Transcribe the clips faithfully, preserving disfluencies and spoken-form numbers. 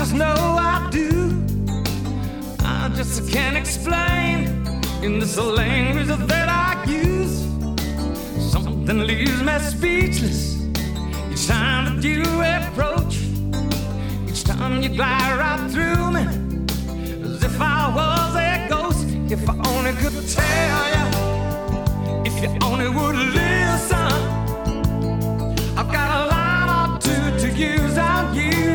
just know I do. I just can't explain in this language that I use. Something leaves me speechless each time that you approach. Each time you glide right through me as if I was a ghost. If I only could tell you, if you only would listen. I've got a line or two to use on you.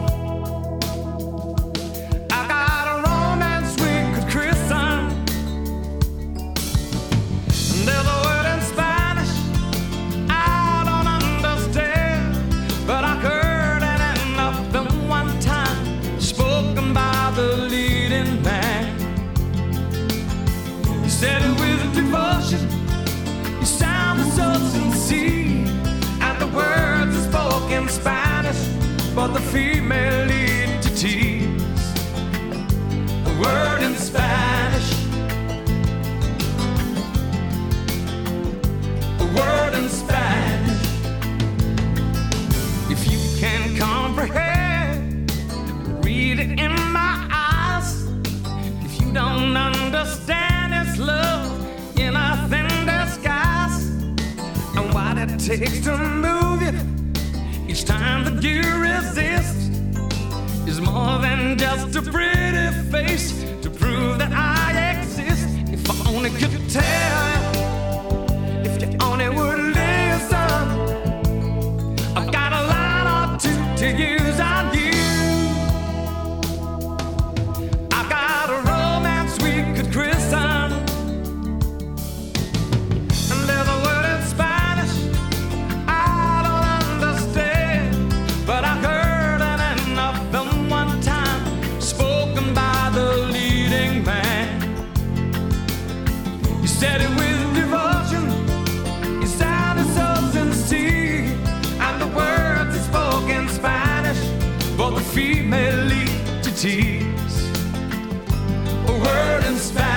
I got a romance we could christen. There's a word in Spanish I don't understand, but I heard it in a film one time, spoken by the leading man. He said it with devotion, you sounded so sincere, and the words are spoken Spanish, but the female lead to tears. A word in Spanish, a word in Spanish. If you can comprehend, read it in my eyes. If you don't understand, it's love in a thin disguise. And what it takes to move you each time that you resist is more than just a pretty face to prove that I exist. If I only could tell you, if you only would listen. I've got a line or two to use on you. I've got a romance we could christen. And there's a word in Spanish I don't understand, but I heard it in a film one time, spoken by the leading man. He said it with devotion, he sounded so sincere, and the words he spoke in Spanish, but the female lead to tears. A word in Spanish.